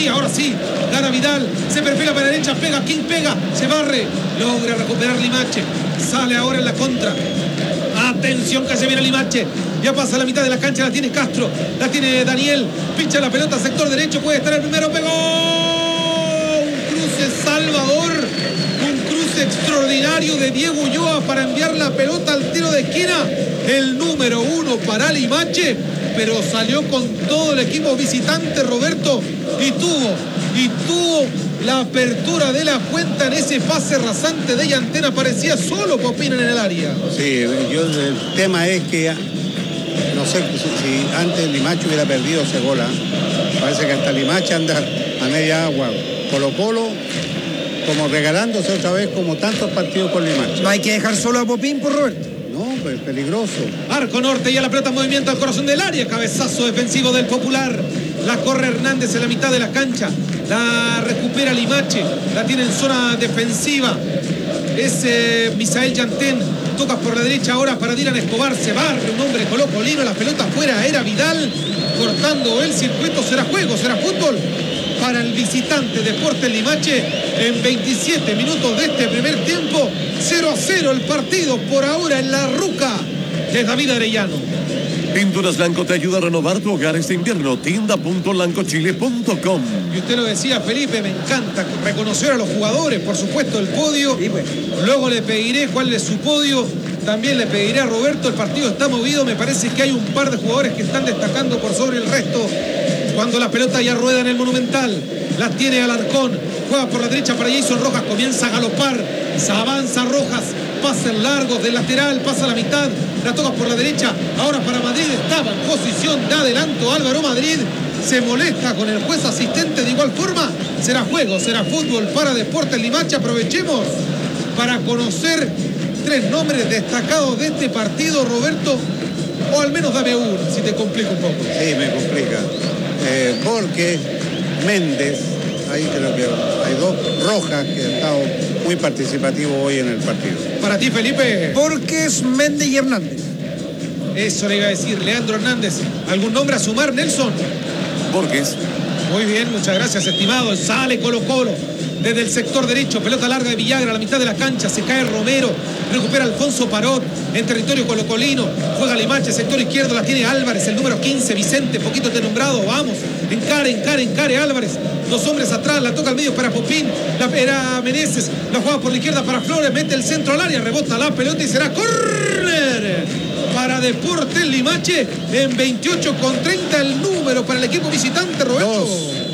ahora sí, gana Vidal, se perfila para la derecha, pega, King pega, se barre, logra recuperar Limache, sale ahora en la contra. Atención que se viene Limache. Ya pasa la mitad de la cancha, la tiene Castro, la tiene Daniel, pincha la pelota, sector derecho, puede estar el primero, pegó. Un cruce salvador, un cruce extraordinario de Diego Ulloa para enviar la pelota al tiro de esquina. El número 1 para Limache, pero salió con todo el equipo visitante, Roberto, y tuvo la apertura de la cuenta en ese pase rasante de Yantén. Parecía solo Popín en el área. Sí, el tema es que no sé si antes Limache hubiera perdido ese gol. Parece que hasta Limache anda a media agua. Colo-Colo como regalándose otra vez como tantos partidos con Limache. No hay que dejar solo a Popín, por Roberto. No, pues peligroso. Arco norte, ya la pelota en movimiento al corazón del área. Cabezazo defensivo del Popular. La corre Hernández en la mitad de la cancha. La recupera Limache. La tiene en zona defensiva. Es Misael Yantén. Toca por la derecha ahora para Dylan Escobar. Se barre un hombre colocolino. La pelota afuera. Era Vidal cortando el circuito. Será juego, será fútbol para el visitante Deportes Limache en 27 minutos de este primer tiempo. 0-0 el partido por ahora en la ruca de David Arellano. Pinturas Blanco te ayuda a renovar tu hogar este invierno. Tienda.lancochile.com. Y usted lo decía, Felipe, me encanta reconocer a los jugadores, por supuesto el podio. Sí, pues. Luego le pediré cuál es su podio. También le pediré a Roberto, el partido está movido. Me parece que hay un par de jugadores que están destacando por sobre el resto. Cuando la pelota ya rueda en el Monumental, la tiene Alarcón, juega por la derecha para Jason Rojas, comienza a galopar, se avanza Rojas, pases largos del lateral, pasa a la mitad, la toca por la derecha, ahora para Madrid, estaba en posición de adelanto Álvaro Madrid, se molesta con el juez asistente. De igual forma, será juego, será fútbol para Deportes Limache. Aprovechemos para conocer 3 nombres destacados de este partido, Roberto, o al menos dame uno, si te complica un poco. Sí, me complica. Porque Méndez, ahí creo que hay 2, Rojas, que ha estado muy participativo hoy en el partido. Para ti, Felipe. Porque es Méndez y Hernández. Eso le iba a decir, Leandro Hernández. ¿Algún nombre a sumar, Nelson? Borges. Muy bien, muchas gracias, estimado. Sale Colo-Colo desde el sector derecho, pelota larga de Villagra a la mitad de la cancha, se cae Romero, recupera Alfonso Parot en territorio colocolino, juega Limache, sector izquierdo, la tiene Álvarez, el número 15, Vicente, poquito deslumbrado, vamos, encare Álvarez, 2 hombres atrás, la toca al medio para Popín, era Meneses, la juega por la izquierda para Flores, mete el centro al área, rebota la pelota y será córner para Deportes Limache en 28,30 el número para el equipo visitante, Roberto.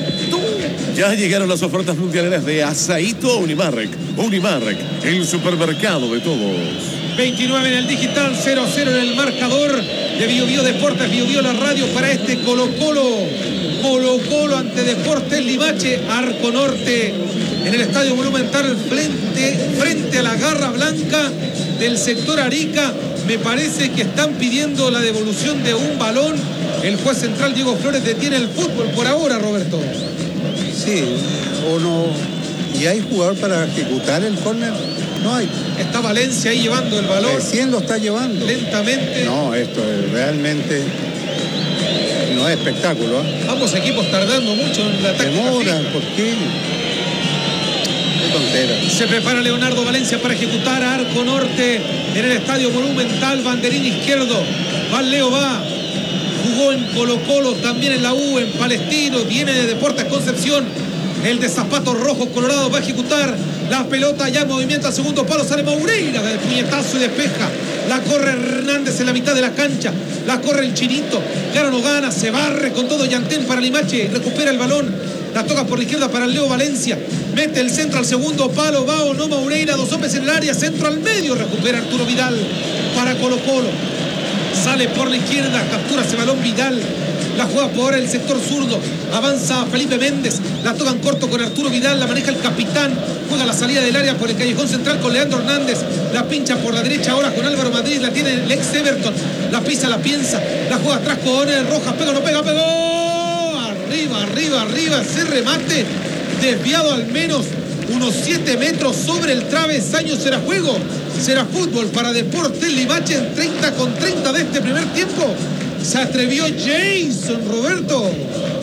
Ya llegaron las ofertas mundialeras de Asaíto Unimarrec. Unimarrec, el supermercado de todos. 29 en el digital, 0-0 en el marcador de Biobío Deportes, Biobío la radio para este Colo-Colo. Colo-Colo ante Deportes Limache, Arco Norte en el Estadio Monumental frente a la Garra Blanca del sector Arica. Me parece que están pidiendo la devolución de un balón. El juez central Diego Flores detiene el fútbol por ahora, Roberto. Sí, o no. ¿Y hay jugador para ejecutar el córner? No hay. Está Valencia ahí llevando el balón. Recién lo está llevando. Lentamente. No, esto es realmente no es espectáculo. Ambos equipos tardando mucho en la táctica. Demoran, ¿por qué? Qué tontera. Se prepara Leonardo Valencia para ejecutar a Arco Norte en el Estadio Monumental, banderín izquierdo. Leo va. Jugó en Colo-Colo, también en la U, en Palestino, viene de Deportes Concepción. El de zapatos rojos colorados va a ejecutar la pelota ya en movimiento al segundo palo. Sale Moureira del puñetazo y despeja. La corre Hernández en la mitad de la cancha. La corre el Chinito. Gana no gana, se barre con todo Yantén para Limache. Recupera el balón. La toca por la izquierda para Leo Valencia. Mete el centro al segundo palo. Va o no Moureira. 2 hombres en el área. Centro al medio. Recupera Arturo Vidal para Colo-Colo. Sale por la izquierda, captura ese balón Vidal, la juega por el sector zurdo, avanza Felipe Méndez, la tocan corto con Arturo Vidal, la maneja el capitán, juega la salida del área por el callejón central con Leandro Hernández, la pincha por la derecha ahora con Álvaro Madrid, la tiene el ex Everton, la pisa, la piensa, la juega atrás con Rojas, pega, no pega, pegó, arriba, ese remate, desviado al menos unos 7 metros sobre el travesaño. Será juego, será fútbol para Deportes Limache en 30,30 de este primer tiempo. Se atrevió Jason, Roberto.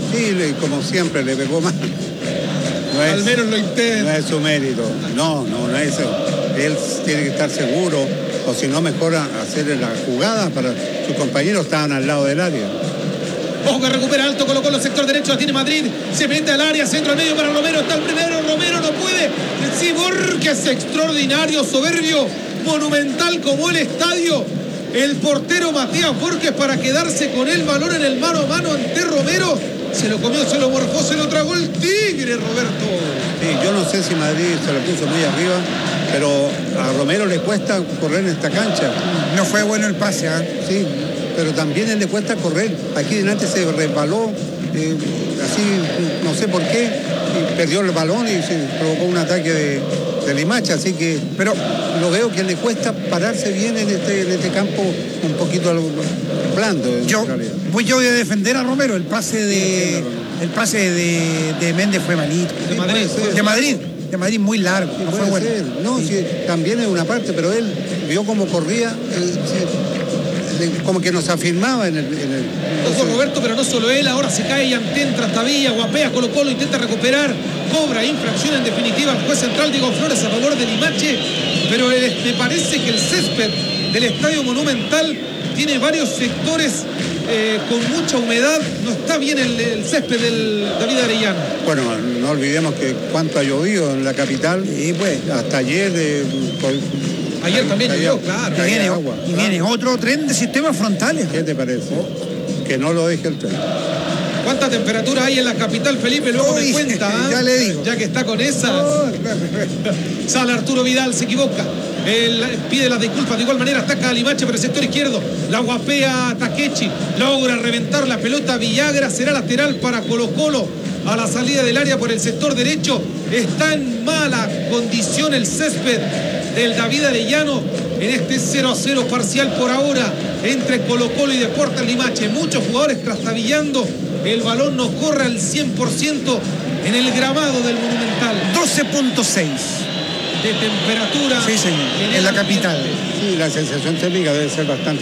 Sí, como siempre, le pegó más. No es, Al menos lo no intenta. es su mérito. No es eso. Él tiene que estar seguro, o si no, mejor hacer la jugada para sus compañeros estaban al lado del área. Ojo que recupera alto, colocó el sector derecho, la tiene Madrid, se mete al área, centro al medio para Romero, está el primero, Romero no puede. Sí, Borges, extraordinario, soberbio, monumental como el estadio. El portero Matías Borges para quedarse con el balón en el mano a mano ante Romero. Se lo comió, se lo morfó, se lo tragó el Tigre, Roberto. Sí, yo no sé si Madrid se lo puso muy arriba, pero a Romero le cuesta correr en esta cancha. No fue bueno el pase, ¿ah? Sí, pero también él le cuesta correr. Aquí delante se resbaló, así, no sé por qué, y perdió el balón y se provocó un ataque de Limache, así que, pero lo veo que le cuesta pararse bien en este campo un poquito blando. Voy a defender a Romero. El pase de Méndez fue malito. De Madrid muy largo. Sí, no fue bueno. No, sí, también es una parte, pero él vio cómo corría, como que nos afirmaba en el Ojo Roberto, pero no solo él, ahora se cae y entra Tavilla, guapea, Colo-Colo, intenta recuperar, cobra infracción en definitiva el juez central Diego Flores a favor de Limache, pero me parece que el césped del Estadio Monumental tiene varios sectores con mucha humedad, no está bien el césped del David Arellano. Bueno, no olvidemos que cuánto ha llovido en la capital, y pues hasta ayer... Ayer también llovió, claro. Y viene otro tren de sistemas frontales. ¿Qué te parece? Que no lo deje el tren. ¿Cuánta temperatura hay en la capital, Felipe? Luego me cuenta. Ya le digo. Ya que está con esas. Sale Arturo Vidal, se equivoca. Él pide las disculpas, de igual manera ataca a Limache por el sector izquierdo. La guapea Takechi. Logra reventar la pelota Villagra. Será lateral para Colo-Colo. A la salida del área por el sector derecho. Está en mala condición el césped del David Arellano en este 0-0 parcial por ahora entre Colo-Colo y Deportes Limache. Muchos jugadores trastabillando. El balón no corre al 100% en el gramado del Monumental. 12.6 de temperatura. Sí, señor, en la capital. Sí, la sensación térmica debe ser bastante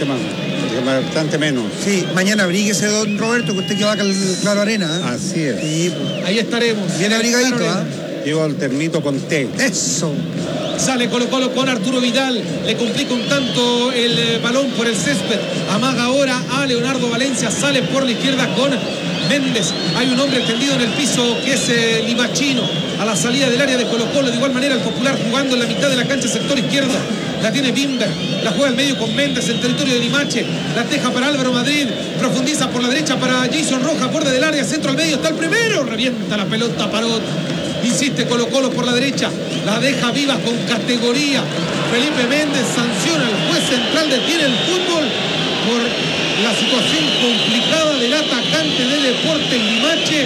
menos. Sí, mañana abríguese, don Roberto, que usted que va a Claro Arena. ¿Eh? Así es. Sí, ahí estaremos. Bien abrigadito, ¿ah? Llevo el termito con té. Eso. Sale Colo-Colo con Arturo Vidal. Le complica un tanto el balón por el césped. Amaga ahora a Leonardo Valencia. Sale por la izquierda con Méndez. Hay un hombre tendido en el piso que es Limachino. A la salida del área de Colo-Colo. De igual manera el Popular jugando en la mitad de la cancha, sector izquierdo. La tiene Bimber. La juega al medio con Méndez en territorio de Limache. La teja para Álvaro Madrid. Profundiza por la derecha para Jason Rojas. Borde del área. Centro al medio. Está el primero. Revienta la pelota Parot. Insiste Colo-Colo por la derecha. La deja viva con categoría. Felipe Méndez sanciona al juez central. Detiene el fútbol por la situación complicada del atacante de Deportes Limache.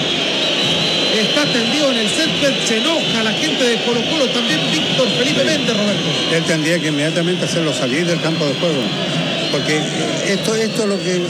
Está tendido en el césped. Se enoja la gente de Colo-Colo. También Víctor Felipe Méndez, Roberto. Él tendría que inmediatamente hacerlo salir del campo de juego. Porque esto es lo que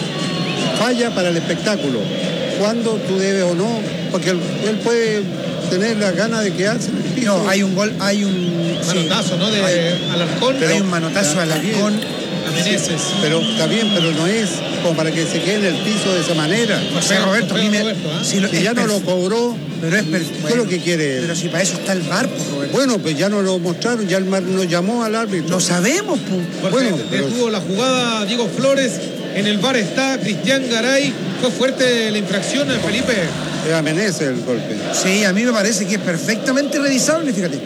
falla para el espectáculo. Cuando tú debes o no. Porque él puede tener la gana de quedarse en el piso. No, hay un gol, hay un manotazo, ¿no? De Alarcón. Pero hay un manotazo a Alarcón. A Meneses. Pero está bien, pero no es como para que se quede en el piso de esa manera. O sea, Roberto, si ya no lo cobró, pero es ¿qué es lo que quiere? Pero si para eso está el VAR, pues, Roberto. Bueno, pues ya no lo mostraron, ya el VAR nos llamó al árbitro. Lo sabemos, pues. Bueno, detuvo la jugada Diego Flores. En el VAR está Cristian Garay. Fue fuerte la infracción, Felipe. A Meneses el golpe. Sí, a mí me parece que es perfectamente revisable, fíjate.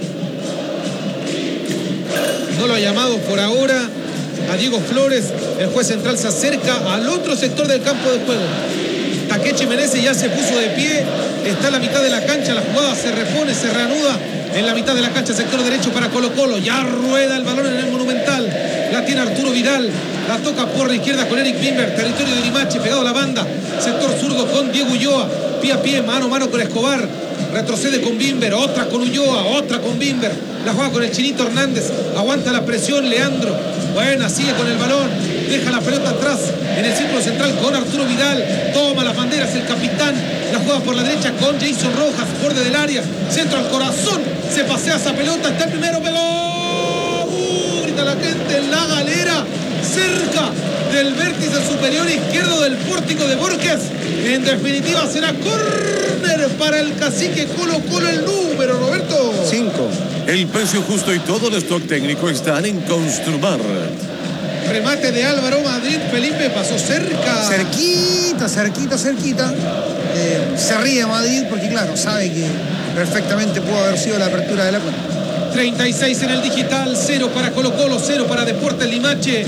No lo ha llamado por ahora a Diego Flores. El juez central se acerca al otro sector del campo de juego. Takechi Meneses ya se puso de pie. Está en la mitad de la cancha. La jugada se repone, se reanuda en la mitad de la cancha, sector derecho para Colo-Colo. Ya rueda el balón en el Monumental. La tiene Arturo Vidal. La toca por la izquierda con Eric Bimber. Territorio de Limache, pegado a la banda. Sector zurdo con Diego Ulloa. Pie a pie, mano a mano con Escobar. Retrocede con Bimber. Otra con Ulloa. Otra con Bimber. La juega con el Chinito Hernández. Aguanta la presión Leandro. Buena, sigue con el balón. Deja la pelota atrás en el círculo central con Arturo Vidal. Toma las banderas el capitán. La juega por la derecha con Jason Rojas. Borde del área. Centro al corazón. Se pasea esa pelota. Está el primero. Pegó. Grita la gente en la galera. Cerca del vértice superior izquierdo del pórtico de Borges. En definitiva será córner para el cacique Colo-Colo, el número, Roberto. 5. El precio justo y todo el stock técnico están en Construmar. Remate de Álvaro Madrid, Felipe pasó cerca. Cerquita. Se ríe Madrid porque, claro, sabe que perfectamente pudo haber sido la apertura de la cuenta. 36 en el digital, 0 para Colo-Colo, 0 para Deportes Limache.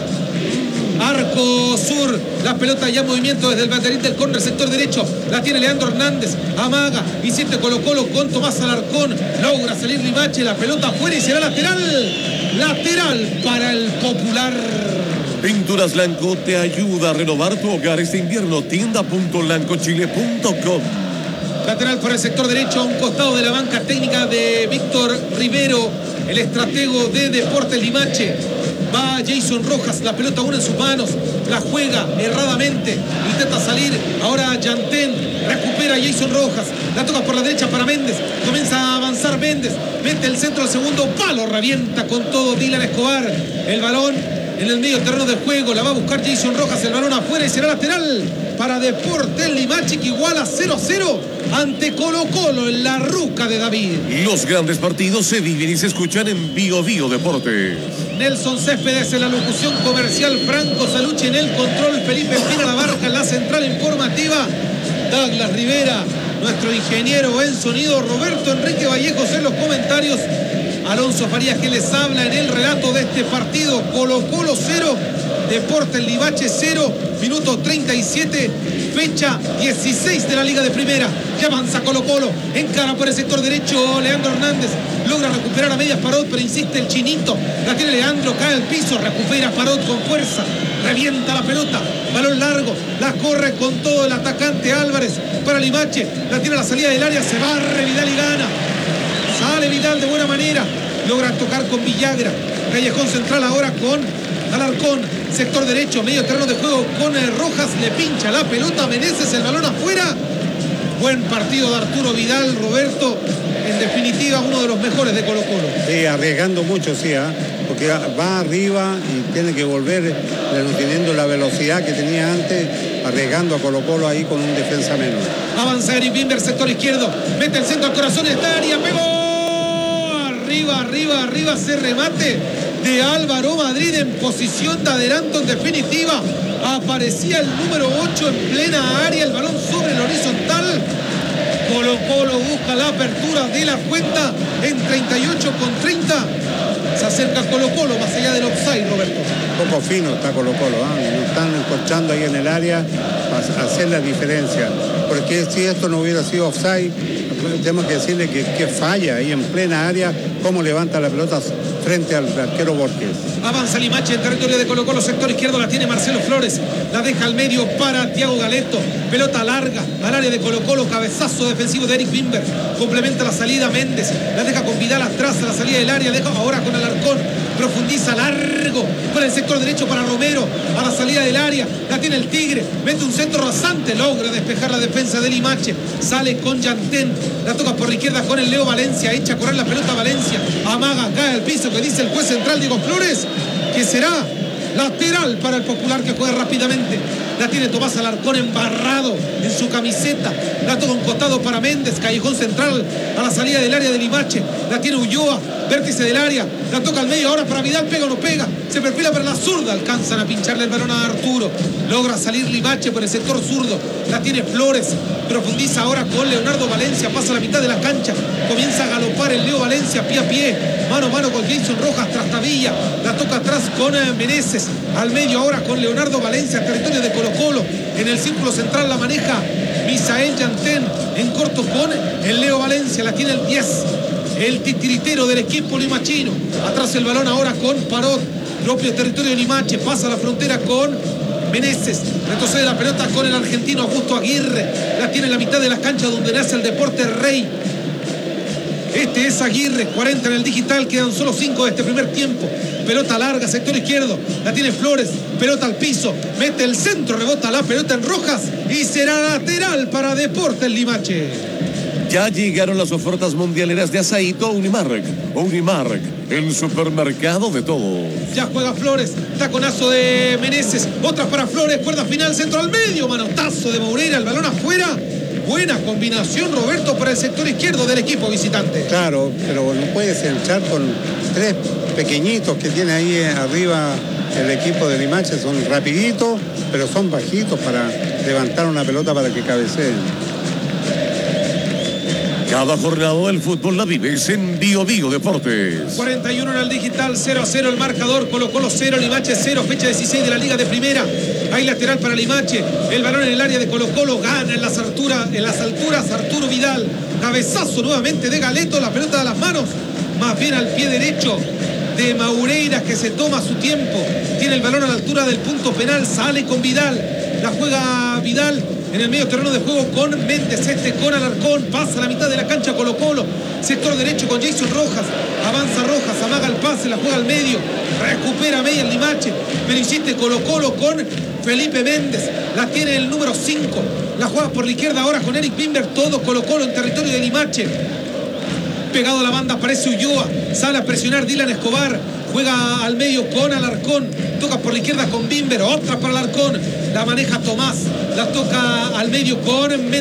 Arco sur, la pelota ya en movimiento desde el banderín del córner, sector derecho, la tiene Leandro Hernández, amaga, insiste Colo-Colo con Tomás Alarcón, logra salir Limache, la pelota afuera y será lateral para el Popular. Pinturas Blanco te ayuda a renovar tu hogar este invierno. Tienda.lancochile.com. Lateral por el sector derecho, a un costado de la banca técnica de Víctor Rivero, el estratego de Deportes Limache. Va Jason Rojas, la pelota aún en sus manos, la juega erradamente, intenta salir, ahora Yantén, recupera Jason Rojas, la toca por la derecha para Méndez, comienza a avanzar Méndez, mete el centro al segundo palo, revienta con todo Dylan Escobar, el balón en el medio terreno del juego, la va a buscar Jason Rojas, el balón afuera y será lateral para Deportes Limache, que iguala 0-0 ante Colo-Colo en la ruca de David. Los grandes partidos se viven y se escuchan en Bio Bio Deportes. Nelson Céspedes en la locución comercial, Franco Salucci en el control, Felipe Espina Labarca en la central informativa, Douglas Rivera, nuestro ingeniero en sonido, Roberto Enrique Vallejos en los comentarios, Alonso Farías que les habla en el relato de este partido. Colo-Colo 0, Deportes Limache 0, minuto 37, fecha 16 de la Liga de Primera. Ya avanza Colo-Colo, encara por el sector derecho Leandro Hernández, logra recuperar a medias Parot, pero insiste el chinito, la tiene Leandro, cae al piso, recupera Parot con fuerza, revienta la pelota, balón largo, la corre con todo el atacante Álvarez para Limache, la tiene a la salida del área, se barre Vidal y gana. Sale Vidal de buena manera, logra tocar con Villagra, callejón central ahora con Alarcón, sector derecho, medio terreno de juego con Rojas, le pincha la pelota, Meneses, el balón afuera. Buen partido de Arturo Vidal, Roberto, en definitiva uno de los mejores de Colo-Colo. Sí, arriesgando mucho, sí, porque va arriba y tiene que volver, no teniendo la velocidad que tenía antes, arriesgando a Colo-Colo ahí con un defensa menos. Avanza Eric Bimber, sector izquierdo, mete el centro al corazón de esta área, pegó. Arriba, se remate de Álvaro Madrid en posición de adelanto en definitiva. Aparecía el número 8 en plena área, el balón sobre el horizontal. Colo-Colo busca la apertura de la cuenta en 38-30. Se acerca Colo-Colo más allá del offside, Roberto. Poco fino está Colo-Colo, no están encontrando ahí en el área para hacer la diferencia. Porque si esto no hubiera sido offside, tenemos que decirle que falla ahí en plena área, cómo levanta la pelota frente al arquero Borges. Avanza Limache en territorio de Colo-Colo, sector izquierdo, la tiene Marcelo Flores, la deja al medio para Thiago Galeto, pelota larga al área de Colo-Colo, cabezazo defensivo de Eric Bimber, complementa la salida Méndez, la deja con Vidal atrás a la salida del área, deja ahora con Alarcón, profundiza largo por el sector derecho para Romero, a la salida del área, la tiene el Tigre, mete un centro rasante, logra despejar la defensa de Limache, sale con Yantén, la toca por la izquierda con el Leo Valencia, echa a correr la pelota Valencia, amaga, cae al piso, que dice el juez central Diego Flores, que será lateral para el Popular, que juega rápidamente. La tiene Tomás Alarcón embarrado en su camiseta, la toca un costado para Méndez, callejón central a la salida del área de Limache, la tiene Ulloa, vértice del área, la toca al medio ahora para Vidal, pega o no pega, se perfila para la zurda, alcanzan a pincharle el balón a Arturo, logra salir Limache por el sector zurdo, la tiene Flores, profundiza ahora con Leonardo Valencia, pasa la mitad de la cancha, comienza a galopar el Leo Valencia pie a pie, mano a mano con Jason Rojas, Trastavilla, la toca atrás con Meneses, al medio ahora con Leonardo Valencia, territorio de Colo-Colo, en el círculo central la maneja Misael Yantén, en corto con el Leo Valencia, la tiene el 10, el titiritero del equipo limachino, atrás el balón ahora con Parot, propio territorio de Limache, pasa la frontera con Meneses, retrocede la pelota con el argentino Augusto Aguirre, la tiene en la mitad de la cancha donde nace el deporte Rey. Este es Aguirre, 40 en el digital, quedan solo 5 de este primer tiempo. Pelota larga, sector izquierdo, la tiene Flores, pelota al piso, mete el centro, rebota la pelota en Rojas y será lateral para Deportes Limache. Ya llegaron las ofertas mundialeras de Asaíto Unimarrec. Unimarrec, el supermercado de todos. Ya juega Flores, taconazo de Meneses, otra para Flores, cuerda final, centro al medio, manotazo de Moreira, el balón afuera. Buena combinación, Roberto, para el sector izquierdo del equipo visitante. Claro, pero no puedes entrar con tres pequeñitos que tiene ahí arriba el equipo de Limache. Son rapiditos, pero son bajitos para levantar una pelota para que cabeceen. Cada jornada del fútbol la vives en Bio Deportes. 41 en el digital, 0-0 el marcador, Colo-Colo 0, Limache 0, fecha 16 de la Liga de Primera. Hay lateral para Limache, el balón en el área de Colo-Colo, gana en las alturas Arturo Vidal. Cabezazo nuevamente de Galeto, la pelota de las manos, más bien al pie derecho de Maureiras, que se toma su tiempo. Tiene el balón a la altura del punto penal, sale con Vidal, la juega Vidal en el medio terreno de juego con Méndez, con Alarcón, pasa a la mitad de la cancha Colo-Colo, sector derecho con Jason Rojas, avanza Rojas, amaga el pase, la juega al medio, recupera Meyer Limache, pero insiste Colo-Colo con Felipe Méndez, la tiene el número 5, la juega por la izquierda ahora con Eric Bimber, todo Colo-Colo en territorio de Limache. Pegado a la banda aparece Ulloa, sale a presionar Dylan Escobar, juega al medio con Alarcón, toca por la izquierda con Bimber, otra para Alarcón, la maneja Tomás, la toca al medio con Méndez.